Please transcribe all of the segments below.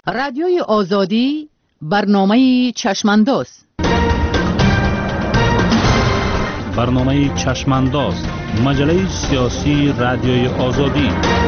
رادیوی آزادی برنامه چشمانداز. برنامه چشمانداز، مجله سیاسی رادیوی آزادی.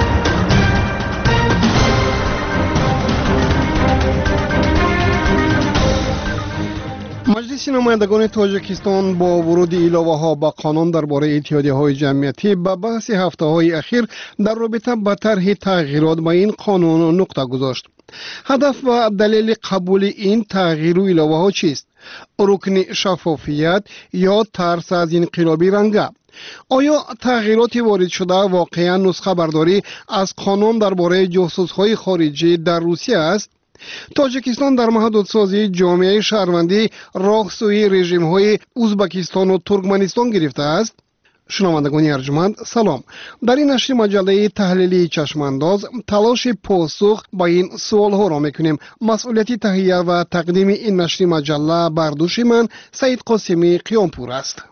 مجلس نمایندگان تاجیکستان با ورود علاوه‌ها به قانون درباره اتحادیه‌های جمعیتی به بحث هفته‌های اخیر در رابطه با طرح تغییرات به این قانون نقطه گذاشت. هدف و دلیل قبول این تغییر و علاوه‌ها چیست؟ رکن شفافیت یا ترس از انقلابی رنگه؟ آیا تغییرات وارد شده واقعا نسخه برداری از قانون درباره جاسوس‌های خارجی در روسیه است؟ تاجیکستان در محدودسازی جامعه شهروندی راه سوی رژیم‌های ازبکستان و ترکمنستان گرفته است. شنوندگان ارجمند سلام. در این نشر مجله تحلیلی چشمانداز تلاش پاسخ با این سوال‌ها را می‌کنیم. مسئولیت تهیه و تقدیم این نشر مجله بر دوش من سعید قاسمی قیامپور است.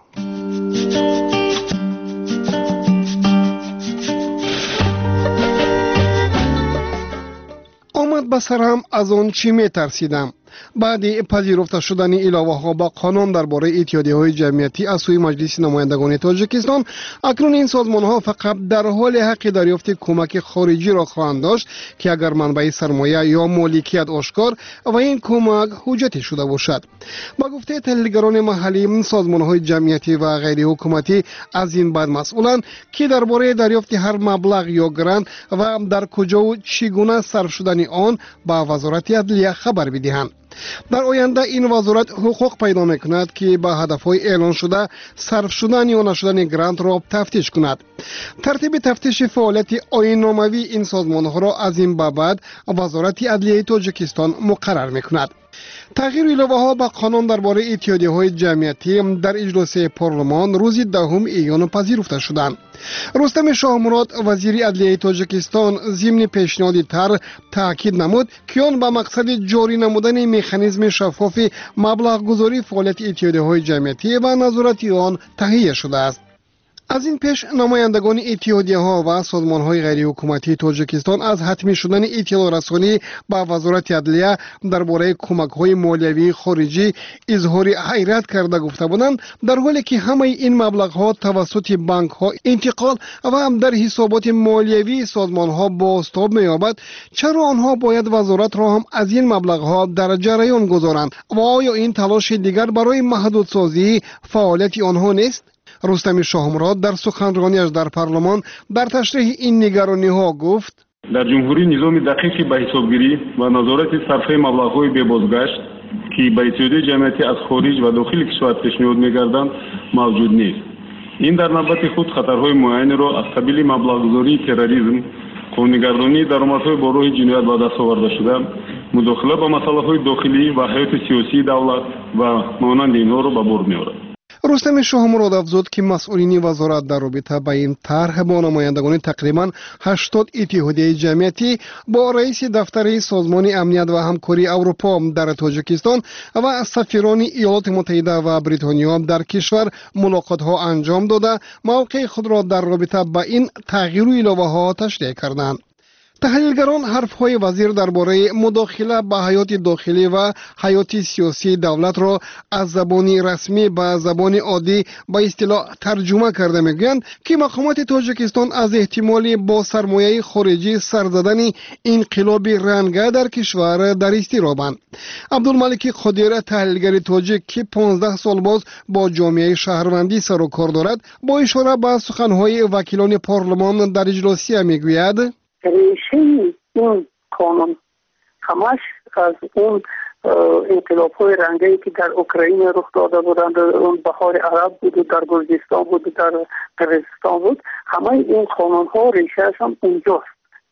آمد به سرم از آن چی می ترسیدم. بعد پذیرفته شدن علاوه‌ها با قانون درباره اتحادیه‌های جمعیتی از سوی مجلس نمایندگان تاجیکستان، اکنون این سازمان‌ها فقط در حال حق دریافت کمک خارجی را خواهند داشت که اگر منبع سرمایه یا مالکیت آشکار و این کمک حجتی شده باشد. با گفته تحلیلگران محلی، سازمان‌های جمعیتی و غیر حکومتی از این بعد مسئولند که درباره دریافت هر مبلغ یا گرانت و در کجا و چگونه صرف شدن آن با وزارت عدلیه خبر بدهند. در آینده این وزارت حقوق پیدا میکند که به هدفهای اعلان شده صرف شدن یا نشدن گرانت را تفتیش کند. ترتیب تفتیش فعالیت آیین‌ناموی این سازمان‌ها را از این به بعد وزارت عدلیه تاجیکستان مقرر میکند. تغییر علاوه‌ها به قانون درباره اتحادیه‌های جمعیتی در اجلاس پارلمان روز 10 ایان پذیرفته شدند. رستم شاهمراد وزیر عدلیه تاجیکستان ضمن پیشنهاد طرح تاکید نمود که آن به مقصد جاری نمودن مکانیزم شفاف مبلغ گذاری فعالیت اتحادیه‌های جمعیتی و نظارت آن تهیه شده است. از این پیش نمایندگان اتحادیه‌ها و سازمان‌های غیر حکومتی تاجیکستان از حتمی شدن اطلاع رسانی به وزارت عدلیه درباره کمک‌های مالیوی خارجی اظهار حیرت کرده گفته بودند، در حالی که همه این مبلغ‌ها توسط بانک‌ها انتقال و هم در حسابات مالیوی سازمان‌ها بازتاب می‌یابد، چرا آنها باید وزارت را هم از این مبلغ‌ها در جریان گذارند و آیا این تلاش دیگر برای محدودسازی فعالیت آنها نیست؟ رستم شاهمراد در سخنرانیش در پارلمان در تشریح این نگرانی‌ها گفت: در جمهوری نظام دقیقی به حسابگیری و نظارت صرفه مبلغ‌های ببازگشت که به اتحادیه جمعیتی از خارج و داخل کشور پیشنهاد می‌گردند موجود نیست. این در نوبت خود خطرهای معینی را از قبیل مبلغ‌گذاری تروریسم، خونه‌گردانی درآمدهای با راه جنایت به دست آورده شده، مداخله به مسائل داخلی و حیات سیاسی دولت و مانند اینها را به بار می‌آورد. رستم شاهمراد افزود که مسئولین وزارت در رابطه با این طرح با نمایندگان تقریباً 80 اتحادیه جمعیتی با رئیس دفتر سازمان امنیت و همکاری اروپا در تاجیکستان و سفیران ایالات متحده و بریتانیا در کشور ملاقات‌ها انجام داده موقع خود را در رابطه با این تغییر و علاوه‌ها تشریح کردند. تحلیلگران حرف‌های وزیر درباره مداخله به حیات داخلی و حیات سیاسی دولت را از زبان رسمی به زبان عادی به اصطلاح ترجمه کرده میگویند که مقامات تاجیکستان از احتمال با سرمایه خارجی سر زدن انقلاب رنگه در کشور در اضطرابند. عبدالملک قادر تحلیلگر تاجیک که 15 سال باز با جامعه شهروندی سر و کار دارد با اشاره به سخن‌های وکیلان پارلمان در اجلاسی میگوید: ریشه این قانون همش از اون انقلاب‌های رنگی که در اوکراین رخ داده بودند، اون بهار عرب بود و در گرجستان بود و در قرقیزستان بود، همه این قانون‌ها ریشه‌اش هم اونجاست.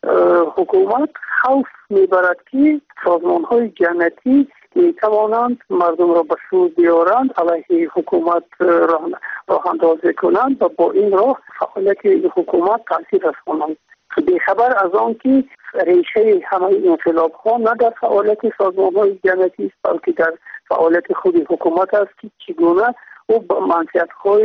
حکومت خوف میبرد که سازمان‌های جمعیتی میتوانند مردم را به سود بیارند، علیه حکومت راه اندازی کنند و با این راه فعالیت حکومت تاثیر رسانند. بیخبر از آن که ریشه همه انقلاب ها نه در فعالیت سازمان های جمعیتی است، بلکه در فعالیت خود حکومت است که چگونه او با منفعت های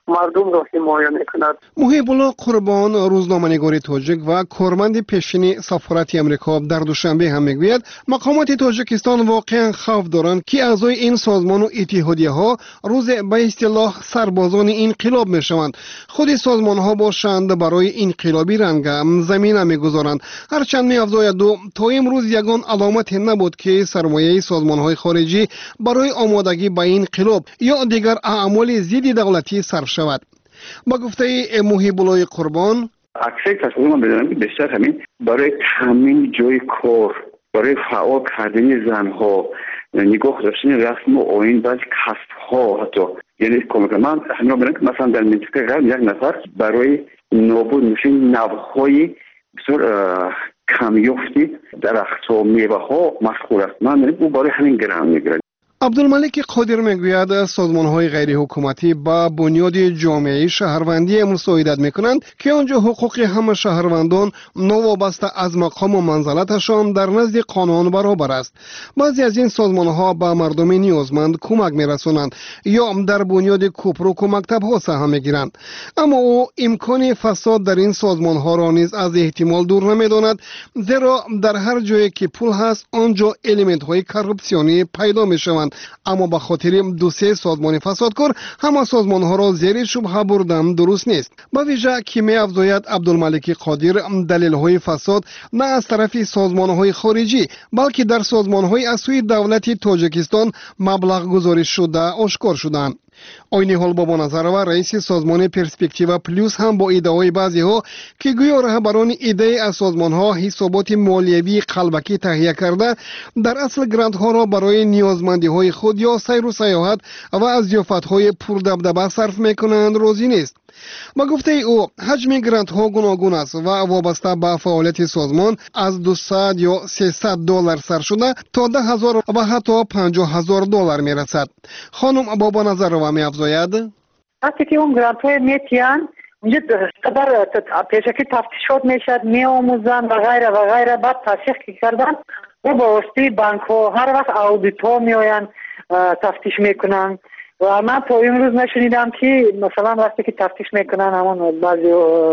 مردم را حمایت میکند. محیب الله قربان، روزنامه‌نگار تاجیک و کارمند پیشین سفارت امریکا در دوشنبه هم میگوید مقامات تاجیکستان واقعا خوف دارند که اعضای این سازمان و اتحادیه ها روز به اصطلاح سربازان انقلاب میشوند. خود سازمان ها باشند برای انقلابی رنگ زمینه میگذارند. هرچند میافزاید تا امروز یگان علامت نبود که سرمایه سازمان های خارجی برای آمادگی به انقلاب یا دیگر اعمال ضد دولتی صرف شود. با گفته محیب الله قربان، اکثر تصمیم من بدانم که بیشتر همین برای تامین جای کار، برای فعال کردن زنها، نگاه داشتن رسم و آیین بعض کسب‌ها، حتی یعنی کمک من همین بدانم که مثلا در منطقه غرب یک نفر برای نابود میشن نوهای بسیار کمیافتی درخت و میوه ها مشغول است. من میگم او برای همین گرم میگیره. عبدالملک قادر میگوید سازمان های غیر حکومتی با بنیاد جامعه شهروندی مساعدت میکنند که آنجا حقوق همه شهروندان نوابسته از مقام و منزلتشان در نزد قانون برابر است. بعضی از این سازمان ها به مردم نیازمند کمک میرسانند یا در بنیاد کوپروک و مکتب ها سهم میگیرند، اما او امکان فساد در این سازمان ها را نیز از احتمال دور نمیداند، زیرا در هر جایی که پول هست آنجا الیمنت های کارپسیونی پیدا میشوند. اما به خاطر دو سه سازمان فسادکار همه سازمان ها را زیر شبهه بردن درست نیست. با ویژه که می افزاید عبدالملک قادر دلیل های فساد نه از طرف سازمان های خارجی بلکه در سازمان های از سوی دولت تاجیکستان مبلغ گذاری شده آشکار شدند. عین حال بابا نظرова رئیس سازمان پرسپکتیو پلوس هم با ایده‌های بعضی ها که گویا رهبران ایده از سازمان ها حسابات مالیوی قلبکی تهیه کرده در اصل گرانت ها را برای نیازمندی های خود یا سیر و سیاحت و از ضیافت های پردبدبه صرف میکنند راضی نیست. با گفته او حجم گرانت ها گوناگون است و وابسته به فعالیت سازمان از 200 یا 300 دلار سر شده تا 10,000 و حتی 50,000 دلار می رسد. خانم بابا نظرова می افزاید وقتی که اون گرانت های میتیان اونجا قدر پیشکی تفتیشات میشد می آموزن و غیره و غیره، بعد تحقیق کردن و با واسطه بانک ها هر وقت اودیت ها می آین تفتیش میکنن و من تا امروز نشنیدم که مثلا وقتی که تفتیش میکنن همون بعضی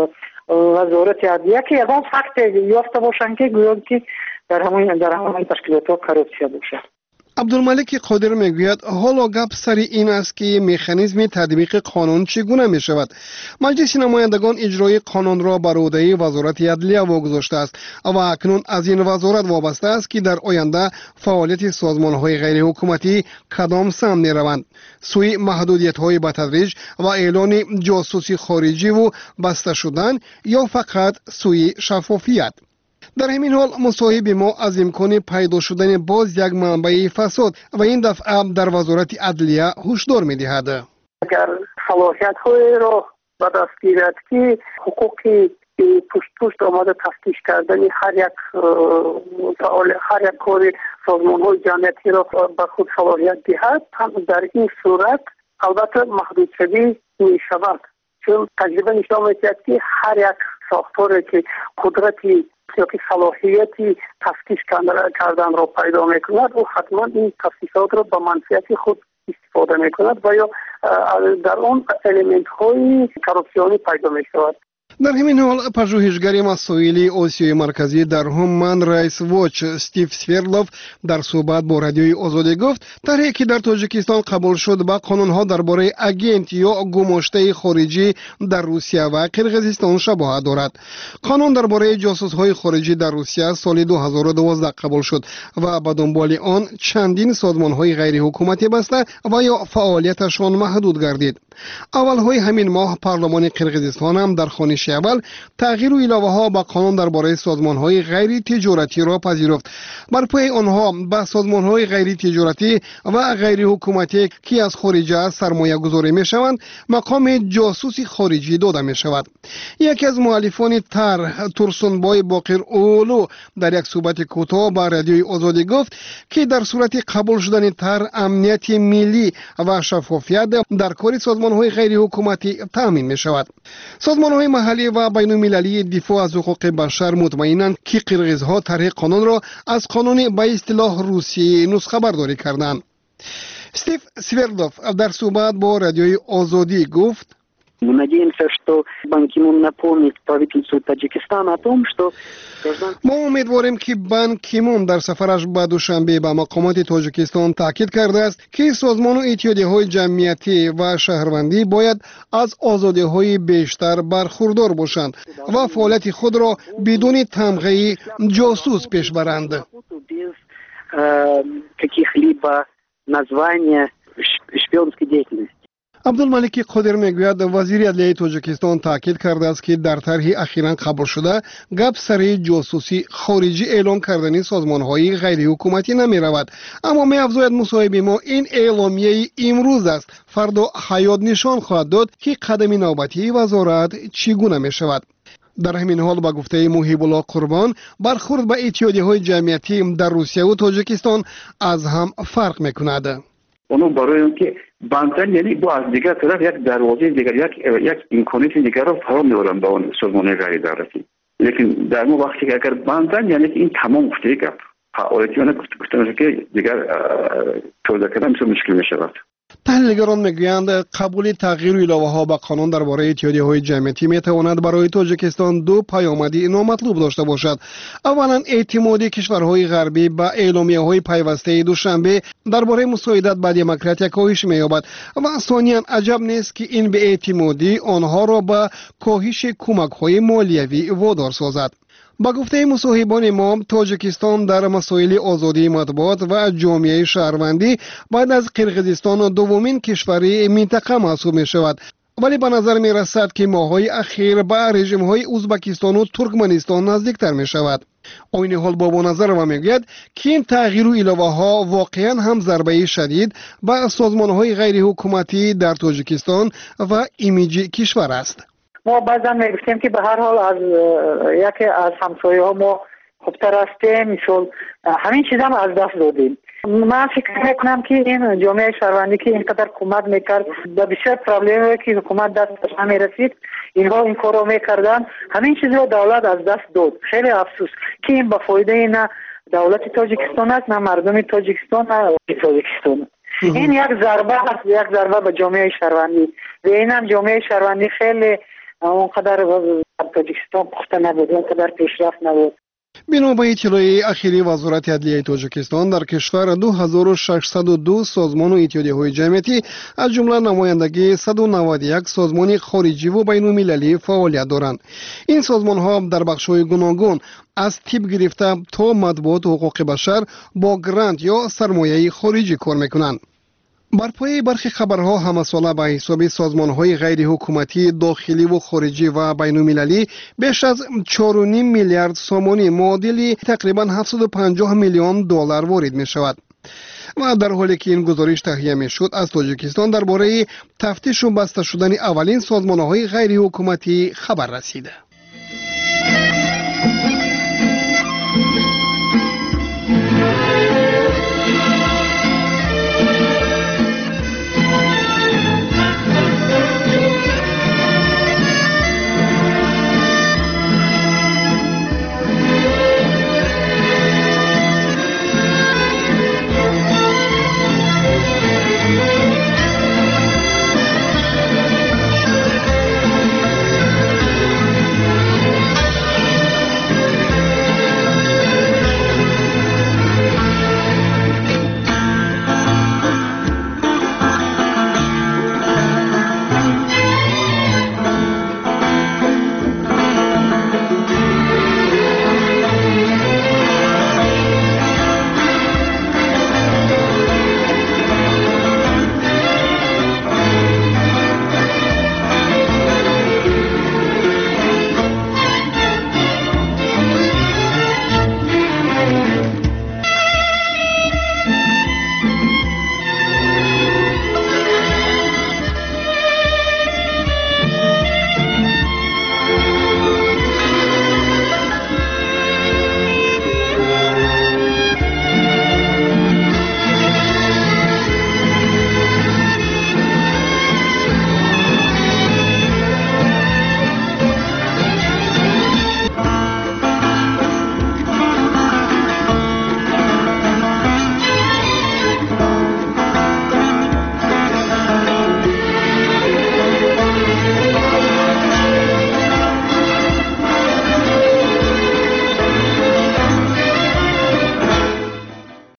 وزارت عدلیه که یکان فکت یافته باشن که گویا که در همون تشکیلات ها کارپسیا باشه. عبدالملک قادر میگوید حالا گپ سر این است که مکانیزم تطبیق قانون چگونه می شود. مجلس نمایندگان اجرای قانون را بر عهده وزارت عدلیه واگذاشته است و اکنون از این وزارت وابسته است که در آینده فعالیت سازمان های غیر حکومتی کدام سمت می روند، سوی محدودیت های به تدریج و اعلان جاسوسی خارجی و بسته شدن یا فقط سوی شفافیت. در همین حال مصاحب ما از امکان پیدا شدن باز یک منبع فساد و این دفعه در وزارت عدلیه هشدار می‌دهد. اگر صلاحیت‌های را به دست گیرد که حقوقی پشت آمده تفتیش کردن هر یک کار سازمان‌های جمعیتی را به خود صلاحیت دهد، هم در این صورت البته محدود شدی می‌شود، چون تجربه نشان می‌دهد که هر یک ساختاری که قدرتی یا که صلاحیتی تفتیش کردن را پیدا میکند او حتما این تفتیشات را به منفعت خود استفاده میکند و یا در اون الیمنت های کارپسیونی پیدا میشود. در همین حال پژوهشگر مسائل آسیای مرکزی در هومن رایتس واچ استیو سویردلوف در صحبت با رادیوی آزادی گفت طرحی که در تاجیکستان قبول شد با قانون‌ها درباره اگنت یا گماشته خارجی در روسیه و قرقیزستان شباهت دارد. قانون درباره جاسوس‌های خارجی در روسیه سال 2012 قبول شد و به دنبال آن چندین سازمان‌های غیر حکومتی بسته و یا فعالیتشان محدود گردید. اولهای همین ماه پارلمان قرقیزستان هم در خوانش اول تغییر و علاوه ها به قانون درباره سازمان های غیر تجارتی را پذیرفت. بر پای آنها به سازمان های غیر تجارتی و غیر حکومتی که از خارج سرمایه گذاری می شوند مقام جاسوسی خارجی داده می شود. یکی از مؤلفان طرح تورسونبای باقر اولو در یک صحبت کوتاه با رادیوی آزادی گفت که در صورت قبول شدن طرح امنیت ملی و شفافیت در کار سازمان های غیر حکومتی تامین می شود. سازمان های محلی و بین المللی دفاع از حقوق بشر مطمئنند که قرقیزها طرح قانون را از قانون به اصطلاح روسی نسخه برداری کردند. استیو سویردلوف در صحبت با رادیوی آزادی گفت Мы надеемся, что Бан Ки Мун напомнит правительству Таджикистана о том, что ما امیدواریم که بان کی مون در سفرش به دوشنبه به مقامات تاجیکستان تاکید کرده است که سازمان و اتحادیه‌های جمعیتی و شهروندی باید از آزادی‌های بیشتر برخوردار باشند و فعالیت خود را بدون تمغه جاسوس پیش برند. каких-либо названия шпионской деятельности. عبدالملک قادر میگوید وزیر عدلیه تاجیکستان تاکید کرده است که در طرح اخیراً قبول شده گپ سر جاسوسی خارجی اعلام کردن سازمان‌های غیر حکومتی نمی رود، اما می افزاید مصاحبه ما این اعلامیه امروز است، فردا حیات نشان خواهد داد که قدم نوبتی وزارت چگونه می شود. در همین حال با گفته محیب الله قربان برخورد به اتحادیه‌های جمعیتی در روسیه و تاجیکستان از هم فرق می‌کند. اونو برای اینکه بانتن یعنی با از دیگر طرف یک دروازه دیگر یک امکانات دیگر رو فراهم می‌آورند به اون سازمان غیر دولتی. لیکن در اون وقتی که اگر بانتن یعنی این تمام گفته گپ فعالیتونه گفتن که دیگر توضیح کردن مشکل می‌شود. تحلیلگران میگویند قبول تغییر الهه‌ها به قانون درباره اتحادیه‌های جمعیتی میتواند برای تاجیکستان دو پیامدی نامطلوب داشته باشد. اولا اعتماد کشورهای غربی به اعلامیه‌های پیوسته دوشنبه درباره مساعدت به دموکراسی کاهش می‌یابد و ثانیاً عجب نیست که این بی‌اعتمادی آنها را به کاهش کمک‌های مالیوی وادار سازد. با گفته مصاحبان ما تاجیکستان در مسائل آزادی مطبوعات و جامعه شهروندی بعد از قرقیزستان دومین کشور منطقه محسوب می شود، ولی به نظر می رسد که ماه‌های اخیر به رژیم‌های ازبکستان و ترکمنستان نزدیکتر می شود. عین حال با نظر و میگوید که این تغییر و الهه‌ها واقعا هم ضربه شدید به سازمان‌های غیر حکومتی در تاجیکستان و ایمیج کشور است. ما بعضا میگفتیم که به هر حال از یکی از همسایه ها ما خوبتر هستیم، مثل همین چیز هم از دست دادیم. من فکر میکنم که این جامعه شهروندی که اینقدر کمک میکرد به بسیار پرابلمی که حکومت دستش نمیرسید اینها این کار رو میکردن، همین چیز رو دولت از دست داد. خیلی افسوس که این به فایده نه دولت تاجیکستان است نه مردم تاجیکستان نه تاجیکستان. این یک ضربه است، یک ضربه به جامعه شهروندی و این هم جامعه شهروندی خیلی اونقدر تاجیکستان پخته نبود، اونقدر پیشرفت نبود. بنا به اطلاع اخیری وزارت عدلیه تاجیکستان در کشور 2602 سازمان و اتحادیه‌های جمعیتی از جمله نمایندگی 191 سازمان خارجی و بین‌المللی فعالیت دارند. این سازمان‌ها در بخش‌های گوناگون از تیپ گرفته تا مطبوعات و حقوق بشر با گرانت یا سرمایه خارجی کار می‌کنند. بر پای برخی خبرها همساله به حساب سازمان‌های غیر حکومتی داخلی و خارجی و بین‌المللی بیش از 4.5 میلیارد سومانی معادل تقریباً 750 میلیون دلار وارد می‌شود. و در حالی که این گزارش تهیه می‌شد از تاجیکستان درباره تفتیش و بسته شدن اولین سازمان‌های غیر حکومتی خبر رسیده.